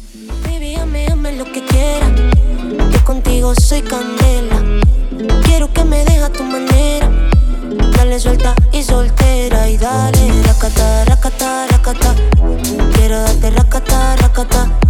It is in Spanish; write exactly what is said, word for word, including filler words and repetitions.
Baby, ame, ame lo que quiera, que contigo soy candela. Quiero que me dejes a tu manera, dale suelta y soltera. Y dale, racata, racata, racata. Quiero darte racata, racata.